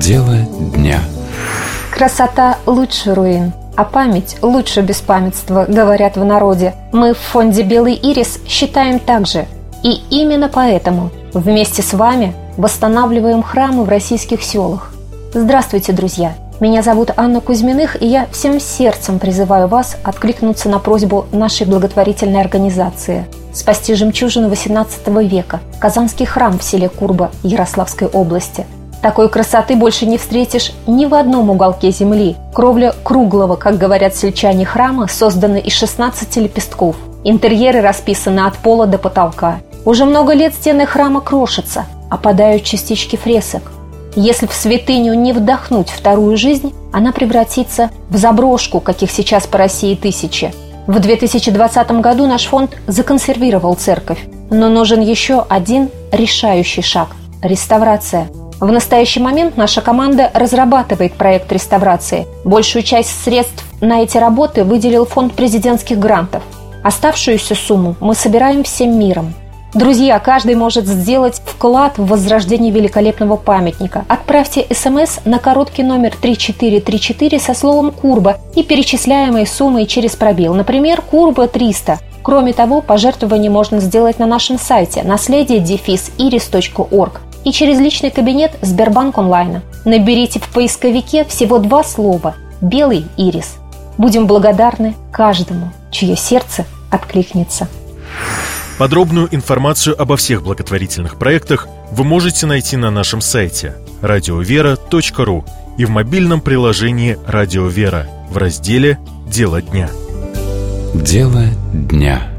Дело дня. Красота лучше руин, а память лучше беспамятства, говорят в народе. Мы в фонде «Белый ирис» считаем так же. И именно поэтому вместе с вами восстанавливаем храмы в российских селах. Здравствуйте, друзья! Меня зовут Анна Кузьминых, и я всем сердцем призываю вас откликнуться на просьбу нашей благотворительной организации спасти жемчужину XVIII века – Казанский храм в селе Курба Ярославской области. Такой красоты больше не встретишь ни в одном уголке земли. Кровля круглого, как говорят сельчане, храма создана из 16 лепестков. Интерьеры расписаны от пола до потолка. Уже много лет стены храма крошатся, опадают частички фресок. Если в святыню не вдохнуть вторую жизнь, она превратится в заброшку, каких сейчас по России тысячи. В 2020 году наш фонд законсервировал церковь, но нужен еще один решающий шаг – реставрация. В настоящий момент наша команда разрабатывает проект реставрации. Большую часть средств на эти работы выделил фонд президентских грантов. Оставшуюся сумму мы собираем всем миром. Друзья, каждый может сделать вклад в возрождение великолепного памятника. Отправьте СМС на короткий номер 3434 со словом «Курба» и перечисляемой суммой через пробел. Например, «Курба 300». Кроме того, пожертвование можно сделать на нашем сайте наследие-iris.org и через личный кабинет Сбербанк онлайна. Наберите в поисковике всего 2 слова «Белый ирис». Будем благодарны каждому, чье сердце откликнется. Подробную информацию обо всех благотворительных проектах вы можете найти на нашем сайте radiovera.ru и в мобильном приложении «Радио Вера» в разделе «Дело дня». Дело дня.